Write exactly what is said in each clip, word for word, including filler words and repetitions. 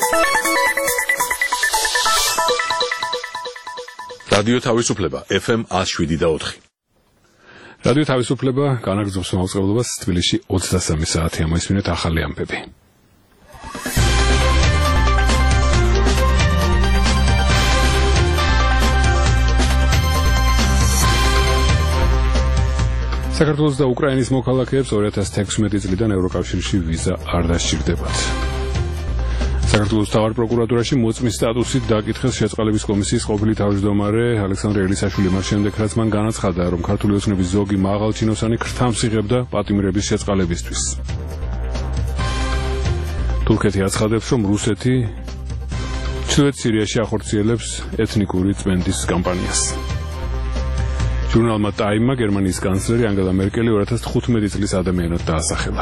რადიო თავისუფლება ეფ ემ one oh seven და four. რადიო თავისუფლება განაგრძობს მაუწყებლობას თბილისში ოცდასამი საათი ამოისმინეთ ახალი ამბები. საქართველოს და უკრაინის მოქალაქეებს two thousand sixteen წლიდან ევროკავშირში ვიზა არ დასჭირდებათ. საქართველოს თავარ პროკურატურაში მოწმის სტატუსით დაკითხეს შეწყალების კომისიის ყოფილი თავმჯდომარე ალექსანდრე ელისაშვილი მას შემდეგ, რაც მან განაცხადა, რომ ქართული ოცნების ზოგი მაღალჩინოსანი ქრთამს იღებდა პატიმრების შეწყალებისთვის. თურქეთი აცხადებს, რომ რუსეთი ჩრდილოეთ სირიაში ახორციელებს ეთნიკური წმენდის კამპანიას. ჟურნალმა Time-მა გერმანიის კანცლერი ანგელა მერკელი two thousand fifteen წლის ადამიანად დაასახელა.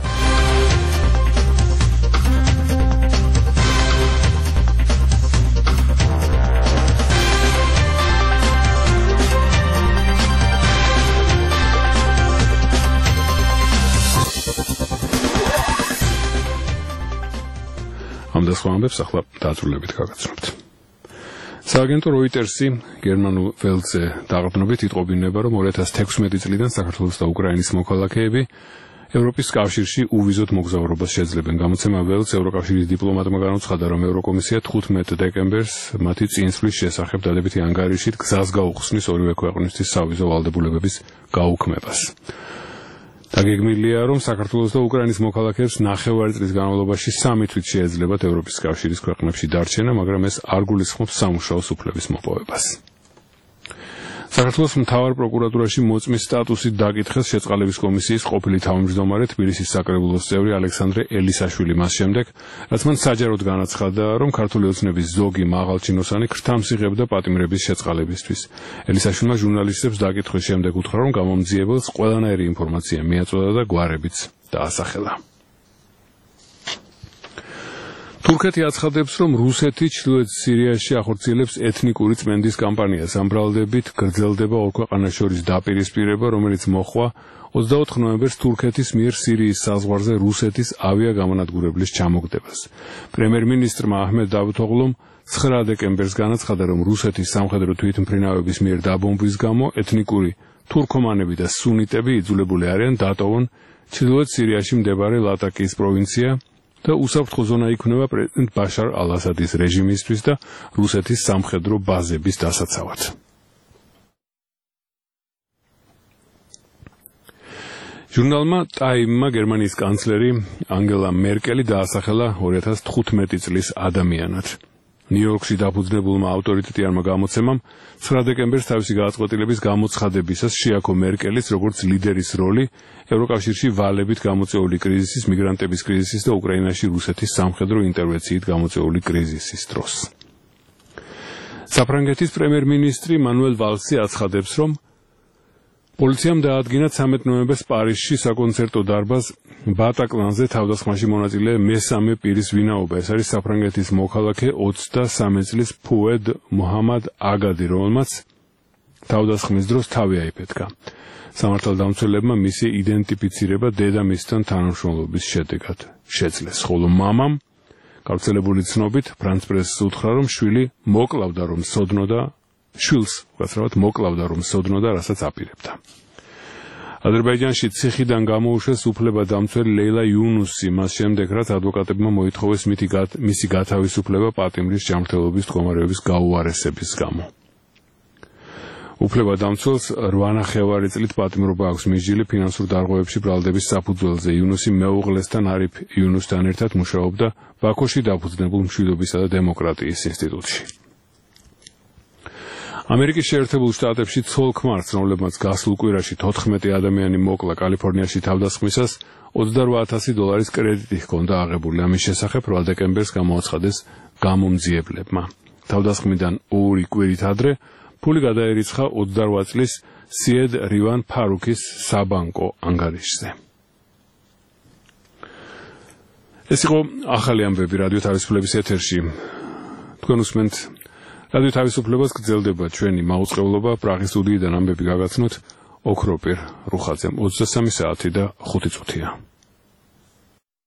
ამ და სხვა ამბებს ახლა დაწვრილებით გაგაცნობთ. სააგენტო Reuters-ი გერმანულ ველზე დაყრდნობით იტყობინება, რომ two thousand sixteen წლიდან საქართველოს და უკრაინის მოქალაქეები ევროპის კავშირში უვიზოდ მოგზაურობას შეძლებენ. გამოცემა ველს ევროკავშირის დიპლომატმა განუცხადა, რომ ევროკომისია ხუთმეტ დეკემბერს მათი წინსვლის შესახებ დადებითი ანგარიშით გზას გაუხსნის ორივე ქვეყნისთვის სავიზო ვალდებულებების გაუქმებას. დაგეგმილია, რომ საქართველოს და უკრაინის მოქალაქეებს ნახევარი წლის განმავლობაში სამი თვით შეეძლებათ ევროპის კავშირის ქვეყნებში დარჩენა, მაგრამ ეს არ გულისხმობს სამუშაო სუფლების მოპოვებას. საქართველოს მთავარ პროკურატურაში მოწმის სტატუსით დაკითხეს შეწყალების კომისიის ყოფილი თავმჯდომარე თბილისის საკრებულოს წევრი ალექსანდრე ელისაშვილი მას შემდეგ, რაც მან საჯაროდ განაცხადა, რომ ქართული ოცნების ზოგი მაღალჩინოსანი ქრთამს იღებდა პატიმრების შეწყალებისთვის. ელისაშვილმა ჟურნალისტებს დაკითხვის შემდეგ უთხრა, რომ გამომძიებელს ყველანაირი ინფორმაცია მიაწოდა და გვარებიც დაასახელა. თურქეთი აცხადებს, რომ რუსეთი ჩრდილოეთ სირიაში ახორციელებს ეთნიკური წმენდის კამპანიას. ამ ბრალდებით გრძელდება ორ ქვეყანას შორის დაპირისპირება, რომელიც მოხვა twenty-fourth ნოემბერს თურქეთის მიერ სირიის საზღვარზე რუსეთის ავიაგამონადგურებლის ჩამოგდებას. პრემიერ-მინისტრმა აჰმედ დავუთოღლუმ nine დეკემბერს განაცხადა, რომ რუსეთის სამხედრო თვითმფრინავების მიერ დაბომბვის გამო ეთნიკური თურქომანები და სუნიტები იძულებული არიან დატოვონ ჩრდილოეთ სირიაში მდებარე ლატაკიის პროვინცია და უსაფრთხო ზონა იქნება პრეზიდენტ ბაშარ ალ-ასადის რეჟიმისთვის და რუსეთის სამხედრო ბაზების დასაცავად. ჟურნალმა Time-მა გერმანიის კანცლერი ანგელა მერკელი დაასახელა two thousand fifteen წლის ადამიანად. ნიუ-იორკში დაფუძნებულმა ავტორიტეტიანმა გამოცემამ nine დეკემბერს თავისი გადაწყვეტილების გამოცხადებისას შეაქო მერკელის როგორც ლიდერის როლი ევროკავშირში ვალებით გამოწვეული კრიზისის, მიგრანტების კრიზისის და უკრაინაში რუსეთის სამხედრო ინტერვენციით გამოწვეული კრიზისის დროს. საფრანგეთის პრემიერ-მინისტრი მანუელ ვალსი აცხადებს, რომ პოლიციამ დაადგინა thirteenth ნოემბერს პარიზში საკონცერტო დარბაზ ბატაკლანზე თავდასხმაში მონაწილე მესამე პირის ვინაობა. ეს არის საფრანგეთის მოქალაქე twenty-three წლის ფუედ მუჰამად აგადი, რომელმაც თავდასხმის დროს თავი აიფეთქა. სამართალდამცველებმა მისი იდენტიფიცირება დედამისთან თანამშრომლობის შედეგად შეძლეს, ხოლო მამამ გავრცელებული ცნობით ფრანც პრესს უთხრა, რომ შვილი მოკლავდა, რომ სოდნოდა შვილს უცრავად მოკლავდა, რომ სოდნოდა, რასაც აპირებდა. აზერბაიჯანში ციხიდან გამოუშვეს უფლებადამცველი ლეილა იუნუსი, მას შემდეგ, რაც ადვოკატებმა მოითხოვეს მისი გათავისუფლება პატიმრის ჯანმრთელობის მდგომარეობის გაუარესების გამო. უფლებადამცველს eight ნახევარი წლით პატიმრობა აქვს მისჯილი ფინანსურ დარღვევებში ბრალდების საფუძველზე. იუნუსი მეუღლესთან არიფ იუნუსთან ერთად მუშაობდა ბაქოში დაფუძნებულ მშვიდობისა და დემოკრატიის ინსტიტუტში. ამერიკის შეერთებულ შტატებში ცოლ-ქმარს, რომლებმაც გასულ კვირაში fourteen ადამიანი მოკლა კალიფორნიაში თავდასხმისას, twenty-eight thousand დოლარის კრედიტი ჰქონდა აღებული. ამის შესახებ eight დეკემბერს გამოაცხადეს გამომძიებლებმა. თავდასხმიდან ორი კვირით ადრე ფული გადაერიცხა twenty-eight წლის სიედ რივან ფარუქის საბანკო ანგარიშზე. ეს იყო ახალი ამბები რადიო თავისუფლების ეთერში. თქვენ უსმენთ რადიო თავისუფლებას, გრძელდება ჩვენი მაუწყებლობა. პრაღის სტუდიიდან ამბები გაგაცნოთ ოქროპირ რუხაძემ. ოცდასამი საათი და ხუთი წუთია.